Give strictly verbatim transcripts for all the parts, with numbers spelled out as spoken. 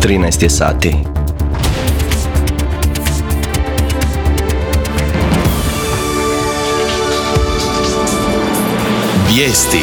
trinaest je sati. Vijesti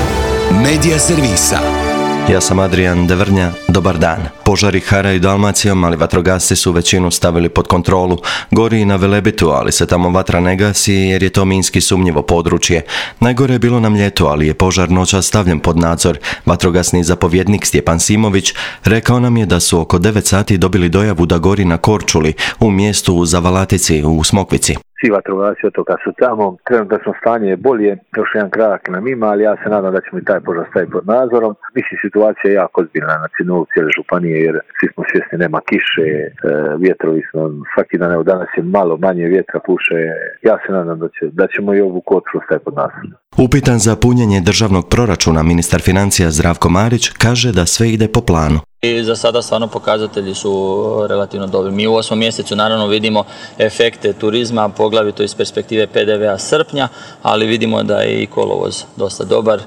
Medija servisa. Ja sam Adrian Devrnja, dobar dan. Požari haraju Dalmacijom, ali vatrogasci su većinu stavili pod kontrolu. Gori i na Velebitu, ali se tamo vatra ne gasi jer je to minski sumnjivo područje. Najgore je bilo na Mljetu, ali je požar noćas stavljen pod nadzor. Vatrogasni zapovjednik Stjepan Simović rekao nam je da su oko devet sati dobili dojavu da gori na Korčuli, u mjestu u Zavalatici u Smokvici. Svi vatrogasci otoka su tamo, trenutno stanje je bolje, još jedan krak nam ima, ali ja se nadam da ćemo i taj požar staviti pod nadzorom. Mislim, situacija je jako ozbiljna na nivou cijele županije, jer svi smo svjesni, nema kiše, e, vjetrovi smo, svaki dan, evo danas je malo manje vjetra puše. Ja se nadam da, će, da ćemo i ovu Korčulu staviti pod nadzorom. Upitan za punjenje državnog proračuna, ministar financija Zdravko Marić kaže da sve ide po planu. I za sada stvarno pokazatelji su relativno dobri. Mi u osmom mjesecu naravno vidimo efekte turizma, poglavito iz perspektive P D V-a srpnja, ali vidimo da je i kolovoz dosta dobar. E,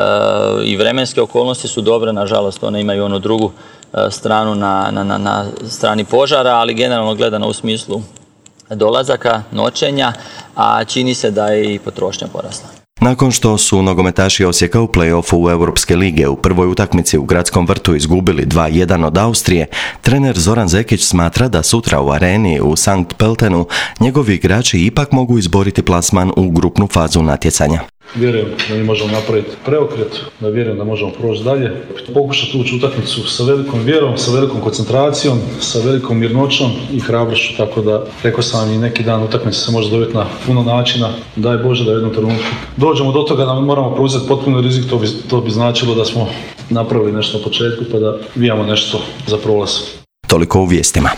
I vremenske okolnosti su dobre, nažalost one imaju onu drugu e, stranu na, na, na, na strani požara, ali generalno gledano u smislu dolazaka, noćenja, a čini se da je i potrošnja porasla. Nakon što su nogometaši Osijeka u play-offu Europske lige u prvoj utakmici u Gradskom vrtu izgubili dva jedan od Austrije, trener Zoran Zekić smatra da sutra u areni u Sankt Pöltenu njegovi igrači ipak mogu izboriti plasman u grupnu fazu natjecanja. Vjerujem da mi možemo napraviti preokret, da vjerujem da možemo proći dalje. Pokušati ući utakmicu sa velikom vjerom, sa velikom koncentracijom, sa velikom mirnoćom i hrabrošću, tako da rekao sam i neki dan utakmica se može dobiti na puno načina. Daj Bože da u jednom trenutku dođemo do toga da moramo preuzeti potpuno rizik, to bi, to bi značilo da smo napravili nešto na početku pa da vijamo nešto za prolaz. Toliko u vijestima.